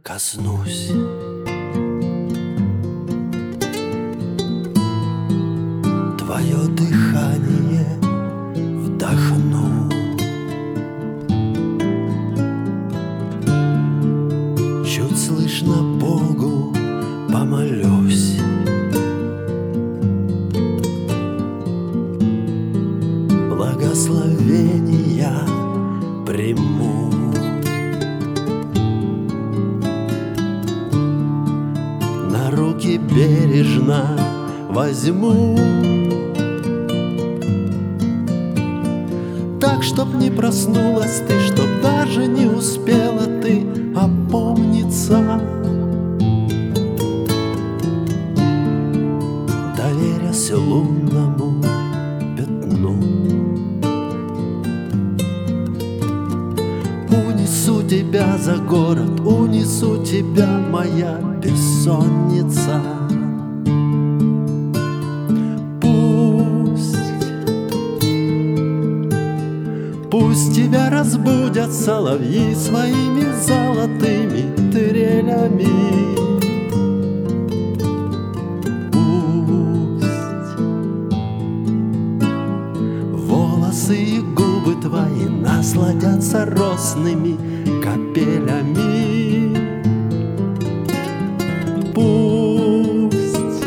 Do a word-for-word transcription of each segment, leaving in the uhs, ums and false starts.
коснусь. Твое дыхание вдохну, чуть слышно Богу помолюсь. Благословения приму. На руки бережно возьму, так, чтоб не проснулась ты, чтоб даже не успела ты опомниться. Доверясь лунному пятну, унесу тебя за город, унесу тебя, моя бессонница. Пусть тебя разбудят соловьи своими золотыми трелями. Пусть волосы и губы твои насладятся росными капелями. Пусть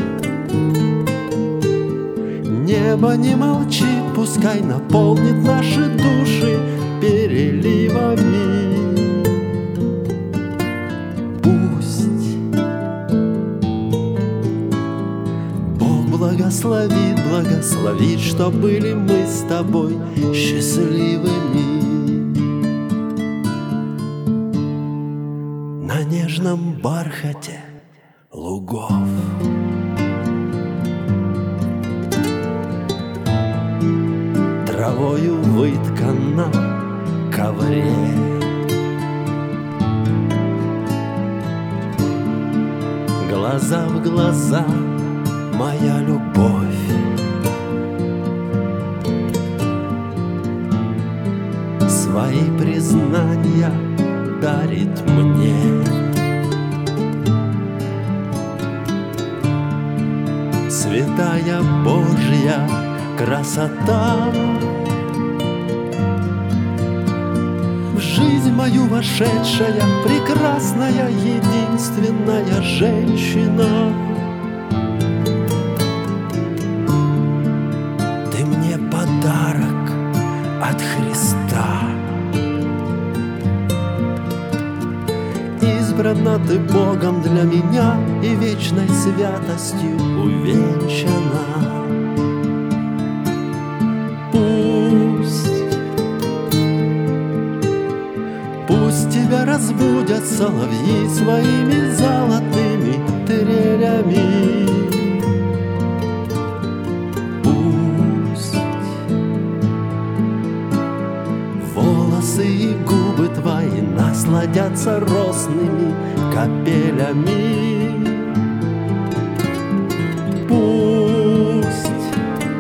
небо не молчит, пускай наполнит наши души переливами. Пусть Бог благословит, благословит, что были мы с тобой счастливыми. На нежном бархате лугов, травою вытканном ковре, глаза в глаза, моя любовь. Свои признания дарит мне. Святая Божья красота, в жизнь мою вошедшая, прекрасная, единственная женщина. Ты мне подарок от Христа. Избрана ты Богом для меня и вечной святостью увенчана. Пусть тебя разбудят соловьи своими золотыми трелями. Пусть волосы и губы твои насладятся росными капелями. Пусть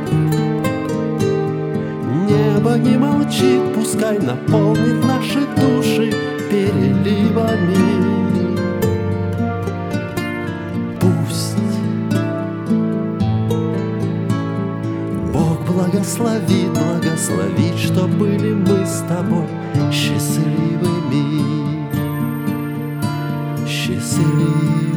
небо не молчит, пускай наполнит наши души переливами. Пусть Бог благословит, благословит, что были мы с тобой счастливыми. Счастливыми.